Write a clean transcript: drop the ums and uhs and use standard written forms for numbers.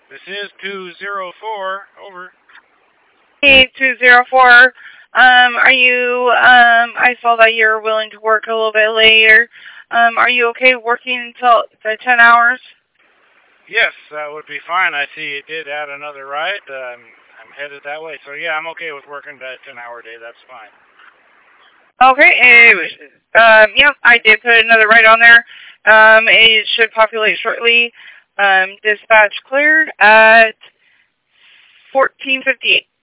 This is 204. Over. Hey, 204. Are you, I saw that you're willing to work a little bit later. Are you okay working until the 10 hours? Yes, that would be fine. I see you did add another ride. I'm headed that way. So, yeah, I'm okay with working that 10-hour day. That's fine. Okay, yeah, I did put another ride on there. It should populate shortly. Dispatch cleared at 14:58.